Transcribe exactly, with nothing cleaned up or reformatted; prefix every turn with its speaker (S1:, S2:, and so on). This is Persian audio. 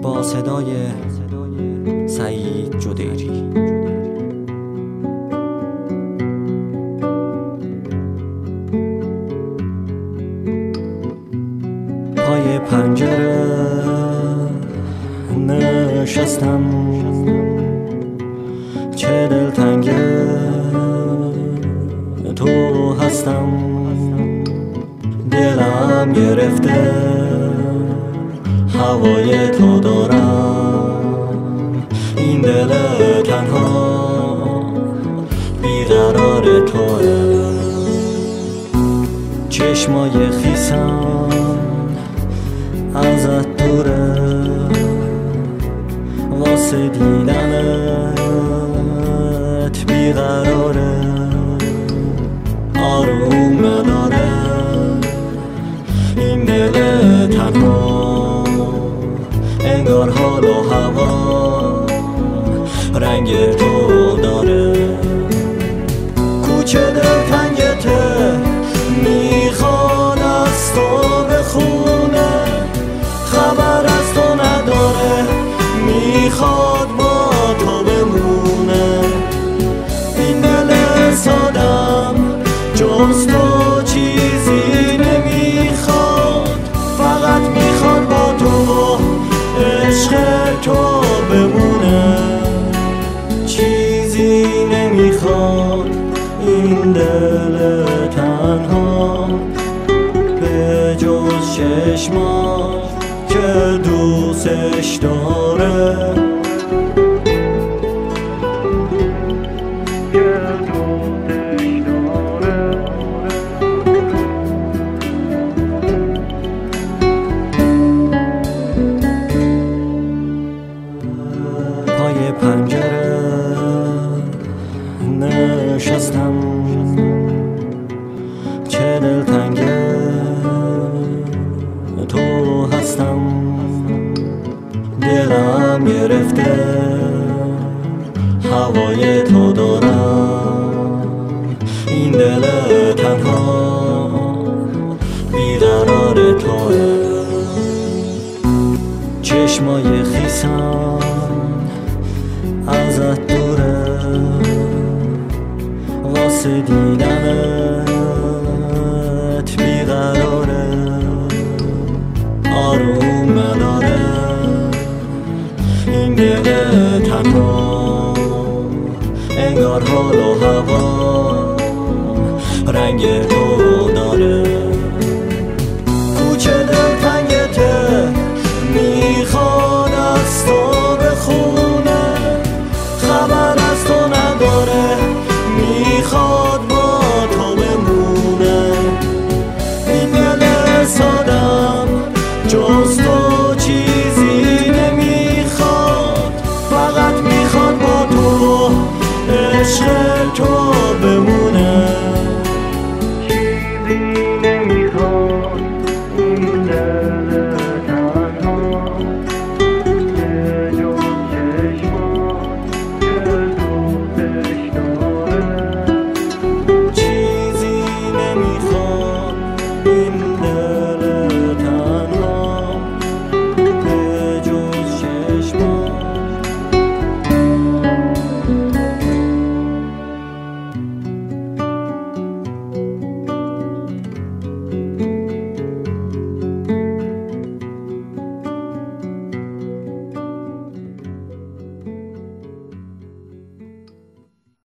S1: با صدای سعید جدیری. پای پنجره نشستم، چه دلتنگه تو هستم. دلم گرفته هوای تو دارم، این دل تنها بیقرار توه. چشمای خیسم ازت دوره، واسه دیدنت بیقراره. آروم نداره این دل تنها، انگار حال و هوا رنگ تو داره. کوچه دلتنگته میخواد از تو بخونه، خبر از تو نداره میخواد با تو بمونه. این دل سادم جز تو چیزی نمیخواد، فقط میخواد با تو عشق تو بمونه. چیزی نمیخواد این دل تنها به جز چشمات که دوستش داره. پای پنجره نشستم، چه دلتنگه تو هستم. دلم گرفته هوای تو دارم، این دل تنها بیقرار توه. چشمای خیسم ازت دوره، واسه دیدنت بیقراره. آروم نداره این دل تنها، انگار حال و هوا رنگ تو